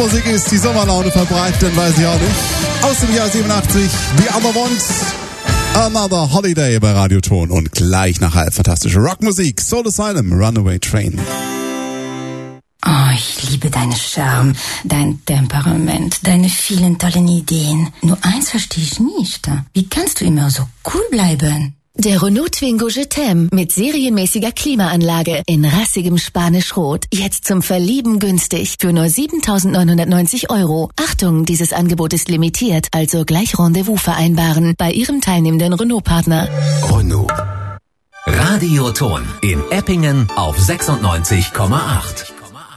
Rockmusik ist, die Sommerlaune verbreitet, dann weiß ich auch nicht. Aus dem Jahr 87, The Other Ones, Another Holiday bei Radioton und gleich nachher fantastische Rockmusik, Soul Asylum, Runaway Train. Oh, ich liebe deinen Charme, dein Temperament, deine vielen tollen Ideen. Nur eins verstehe ich nicht. Wie kannst du immer so cool bleiben? Der Renault Twingo Je t'aime mit serienmäßiger Klimaanlage in rassigem Spanisch-Rot. Jetzt zum Verlieben günstig für nur 7.990 €. Achtung, dieses Angebot ist limitiert, also gleich Rendezvous vereinbaren bei Ihrem teilnehmenden Renault-Partner. Renault. Radioton in Eppingen auf 96,8.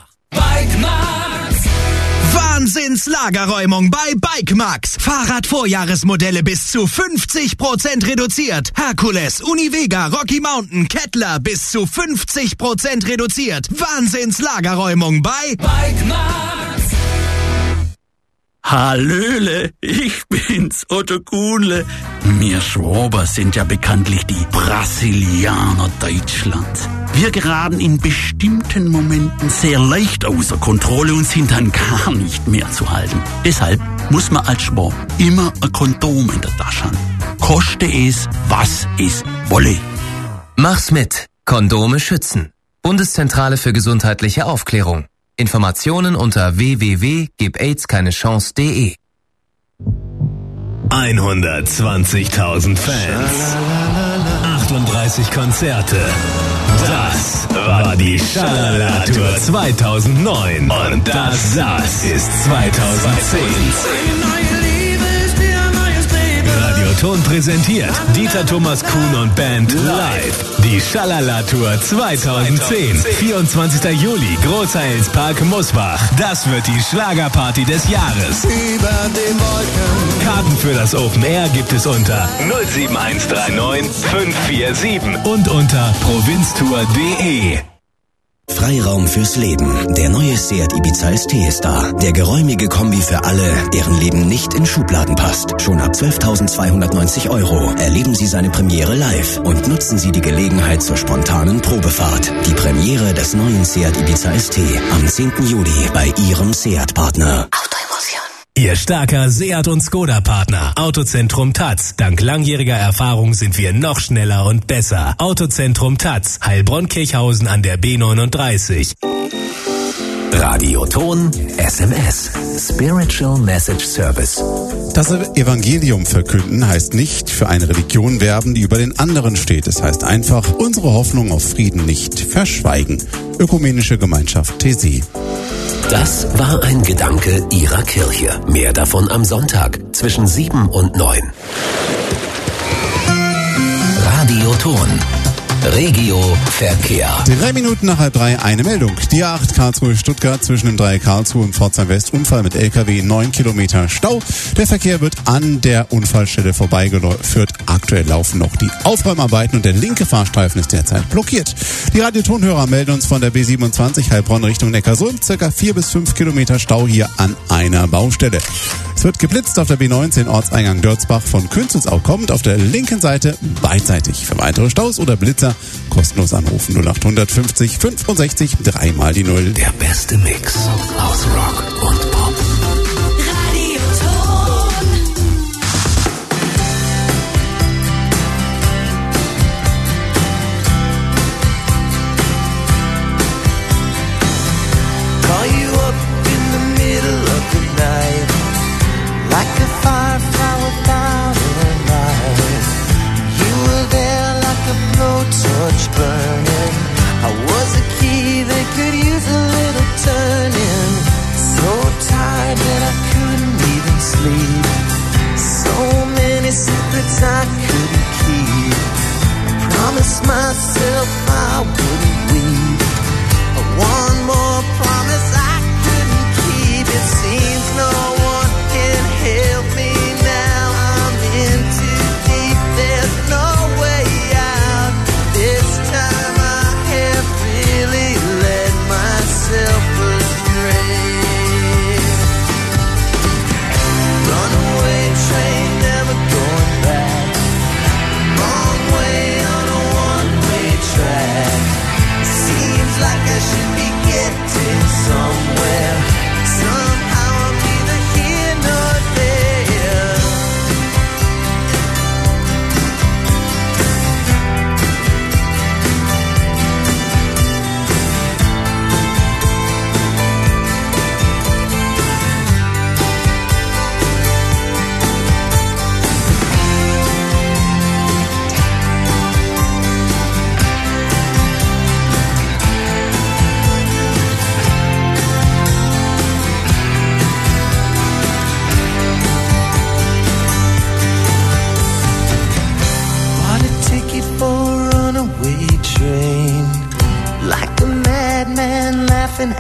Wahnsinnslagerräumung bei Bikemax. Fahrradvorjahresmodelle bis zu 50% reduziert. Hercules, Univega, Rocky Mountain, Kettler bis zu 50% reduziert. Wahnsinnslagerräumung bei Bikemax. Hallöle, ich bin's, Otto Kuhnle. Wir Schwaber sind ja bekanntlich die Brasilianer Deutschlands. Wir geraten in bestimmten Momenten sehr leicht außer Kontrolle und sind dann gar nicht mehr zu halten. Deshalb muss man als Schwab immer ein Kondom in der Tasche haben. Koste es, was es wolle. Mach's mit. Kondome schützen. Bundeszentrale für gesundheitliche Aufklärung. Informationen unter www.gibaids-keine-chance.de. 120.000 Fans, 38 Konzerte. Das war die Schalala Tour 2009 und das ist 2010. Radioton präsentiert Dieter Thomas Kuhn und Band live. Die Schalala Tour 2010. 24. Juli, Großheilspark Musbach. Das wird die Schlagerparty des Jahres. Über den Wolken. Karten für das Open Air gibt es unter 07139 547 und unter provinztour.de. Freiraum fürs Leben. Der neue Seat Ibiza ST ist da. Der geräumige Kombi für alle, deren Leben nicht in Schubladen passt. Schon ab 12.290 €. Erleben Sie seine Premiere live und nutzen Sie die Gelegenheit zur spontanen Probefahrt. Die Premiere des neuen Seat Ibiza ST am 10. Juli bei Ihrem Seat-Partner. Autoemotion. Ihr starker Seat- und Skoda-Partner. Autozentrum Taz. Dank langjähriger Erfahrung sind wir noch schneller und besser. Autozentrum Taz. Heilbronn-Kirchhausen an der B39. Radioton SMS. Spiritual Message Service. Das Evangelium verkünden heißt nicht für eine Religion werben, die über den anderen steht. Es heißt einfach, unsere Hoffnung auf Frieden nicht verschweigen. Ökumenische Gemeinschaft TC. Das war ein Gedanke Ihrer Kirche. Mehr davon am Sonntag zwischen 7 und 9. Radioton. Regio Verkehr. 3 Minuten nach 2:30 eine Meldung. Die A8 Karlsruhe-Stuttgart zwischen dem Dreieck Karlsruhe und Pforzheim West. Unfall mit LKW, 9 Kilometer Stau. Der Verkehr wird an der Unfallstelle vorbeigeführt. Aktuell laufen noch die Aufräumarbeiten und der linke Fahrstreifen ist derzeit blockiert. Die Radiotonhörer melden uns von der B27 Heilbronn Richtung Neckarsulm. Circa 4 bis 5 Kilometer Stau hier an einer Baustelle. Es wird geblitzt auf der B19 Ortseingang Dörzbach von Künzelsau kommend auf der linken Seite beidseitig. Für weitere Staus oder Blitzer kostenlos anrufen 0850 65 3 mal die 0. Der beste Mix aus Rock und Pop. I couldn't keep. I promised myself I wouldn't leave. One more promise I couldn't keep. It seems no one can help me now. I'm in too deep. There's no way out. This time I have really let myself astray. Runaway train, never going back. Wrong way on a one-way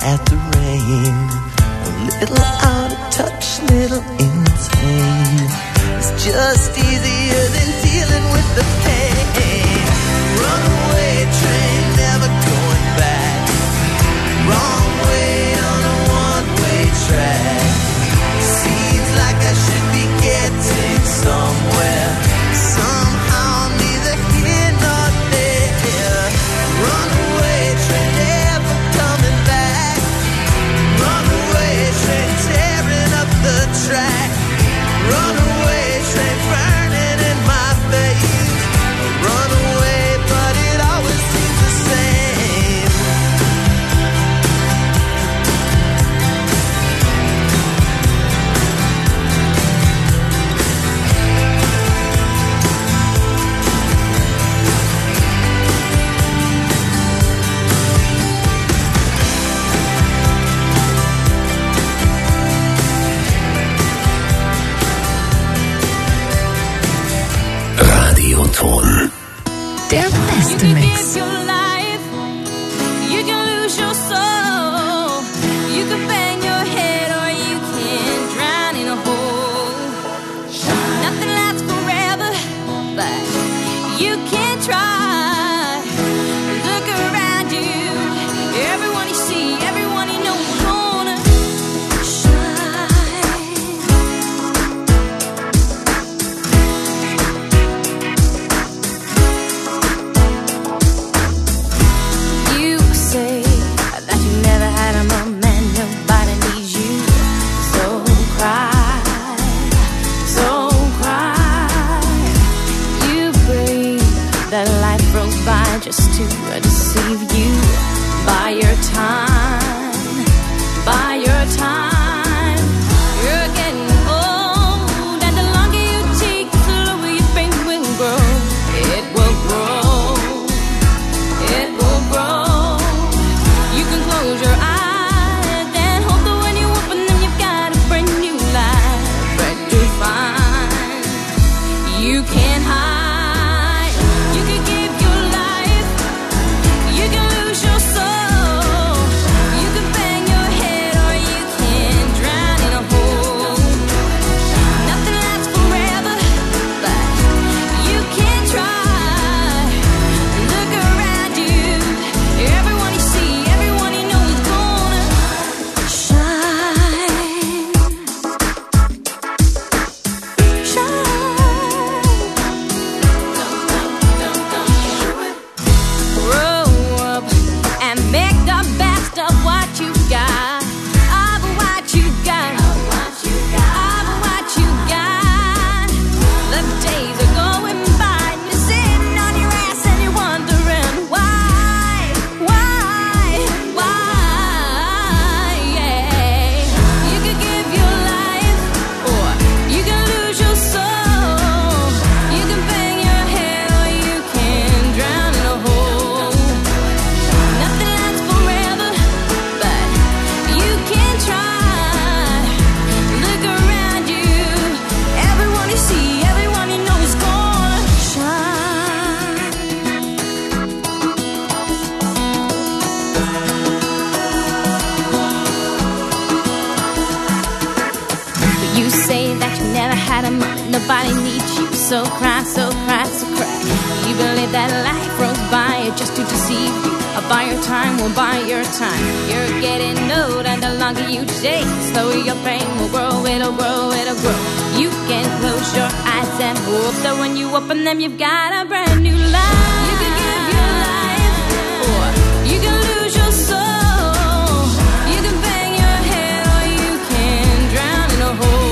at the rain. A little out of touch, little insane. It's just easier than dealing with the pain. Runaway train, never going back. Wrong way on a one-way track. Seems like I should be getting somewhere. Somehow neither here nor there. Runaway train, never coming back. Runaway train, tearing up the track. Runaway train, burning in my face. Runaway, but it always seems the same. Radioton. Der beste Mix. Just to deceive you. Buy your time, buy your time. You're getting old, and the longer you take, the slower your pain will grow. It will grow, it will grow. You can close your eyes and hope that when you open them, you've got a brand new life, brand to find. You can't hide. Nobody needs you, so cry, so cry, so cry. You believe that life rolls by just to deceive you. I'll buy your time, we'll buy your time. You're getting old, and the longer you take, the slower your pain will grow. It'll grow, it'll grow. You can close your eyes and hope that when you open them, you've got a brand new life. You can give your life, or you can lose your soul. You can bang your head, or you can drown in a hole.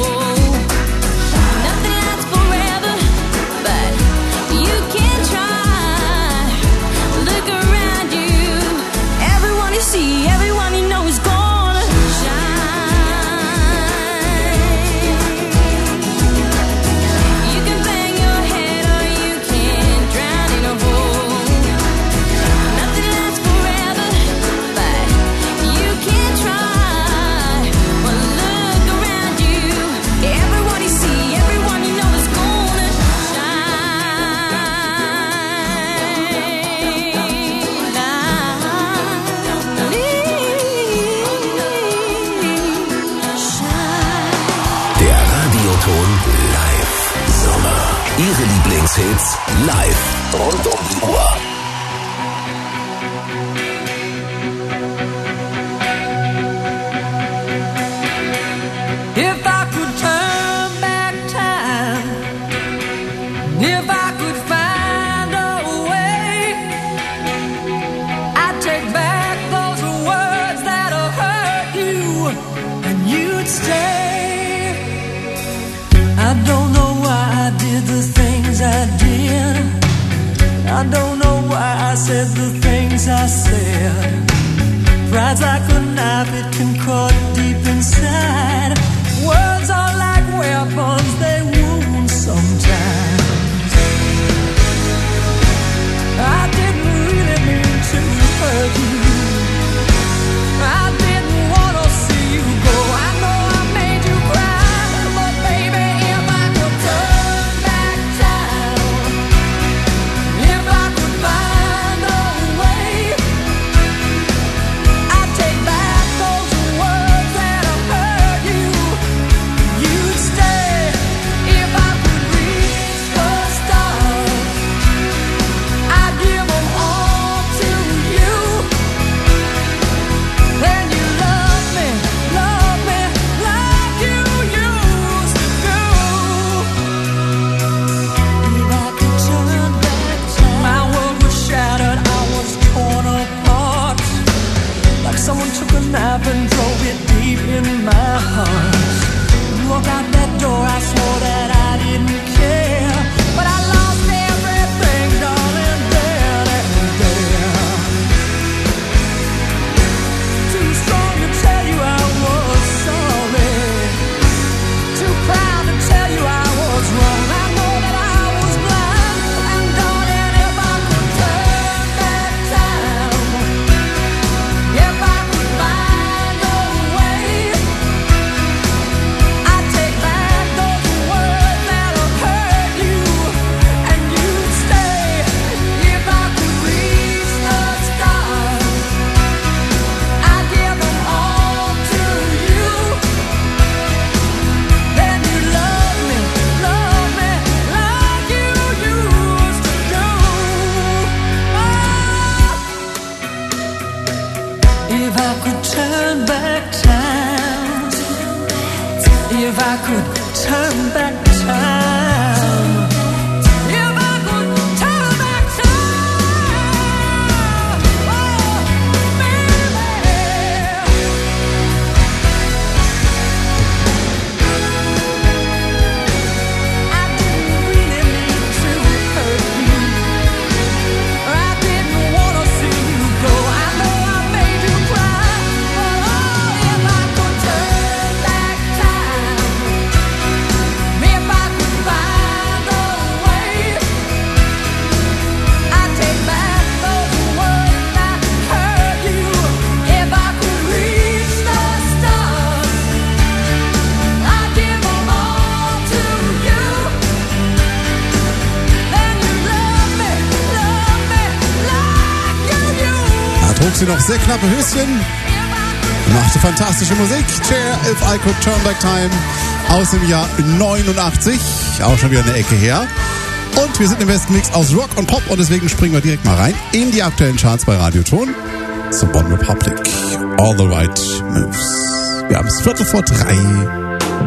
See, everyone you know is gonna shine. You can bang your head or you can drown in a hole. Radioton live. Sommer. Ihre Lieblingshits live. Rund um die Uhr. If I could turn back time, if I could find a way, I'd take back those words that have hurt you, and you'd stay. I don't know why I did the things I did. I don't know why I said the things I said. Pride's like a knife, it can cut deep inside. Words are like weapons, they wound sometimes. I didn't really mean to hurt you. I didn't want to see you go. I know I made you cry, but baby, if I could turn back time, if I could find a way, I'd take back those words that have hurt you. You'd stay if I could reach the stars. I'd give them all to you. Then you love me like you used to do. If I could turn back time, my world was shattered, I was torn apart. Like someone took a knife and drove it deep in my heart. Walk out that door, I swore that I didn't care, but I lost everything, darling, there and there. Too strong to tell you I was sorry, too proud to tell you I was wrong. I know that I was blind, and darling, if I could turn back time, if I could find a way, I'd take back those words that have hurt you, and you'd stay if I could reach the stars. I'd give them all to you. Then you love me like you used to do. If I could turn back time, if I could turn back time, if I could turn back time, oh, baby. I didn't really mean to hurt you. I didn't want to see you go. I know I made you cry, but oh, if I could turn back time, if I could find a way, I'd take back those words that hurt you. If I could reach the stars, I'd give them all to you. Then you love me like you used. Da trug sie noch sehr knappe Höschen, machte fantastische Musik. Cher, If I Could Turn Back Time aus dem Jahr 89, auch schon wieder eine Ecke her. Und wir sind im besten Mix aus Rock und Pop und deswegen springen wir direkt mal rein in die aktuellen Charts bei Radioton zu One Republic. All the Right Moves. Wir haben es 2:45.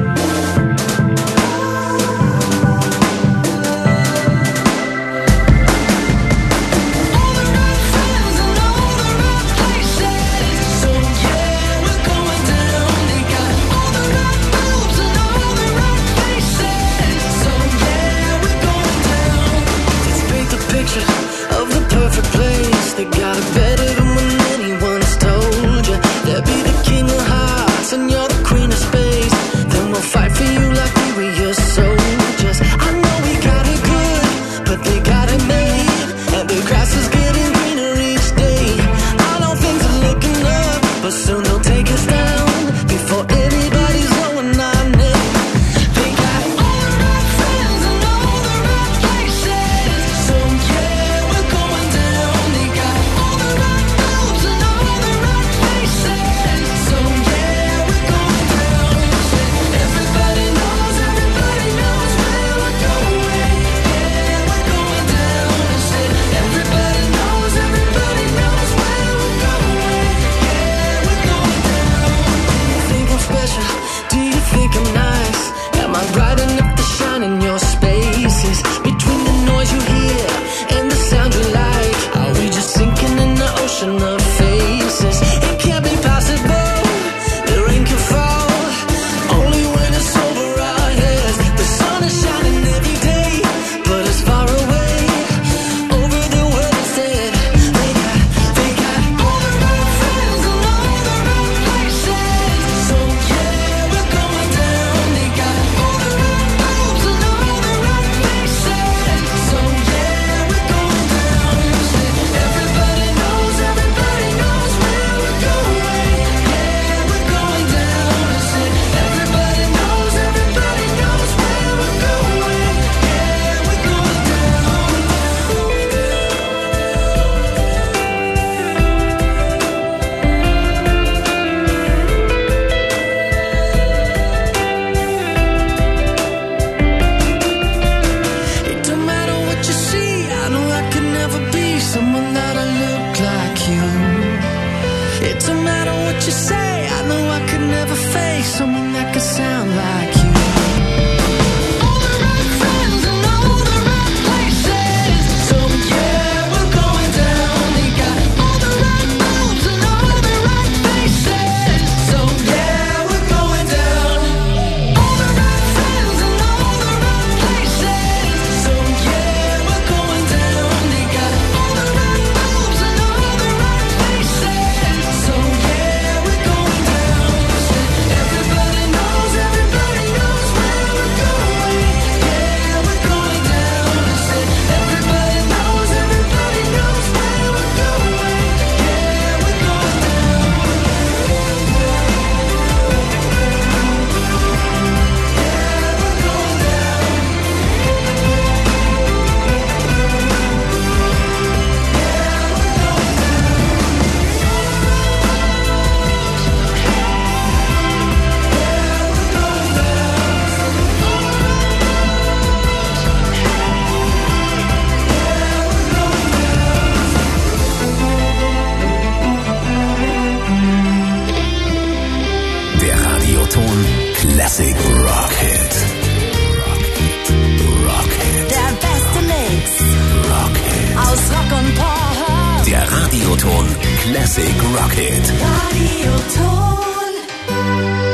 Of the perfect place, they got it better than when anyone's told you. They'll be the king of hearts and you're the queen of space. Classic Rocket. Radio Ton.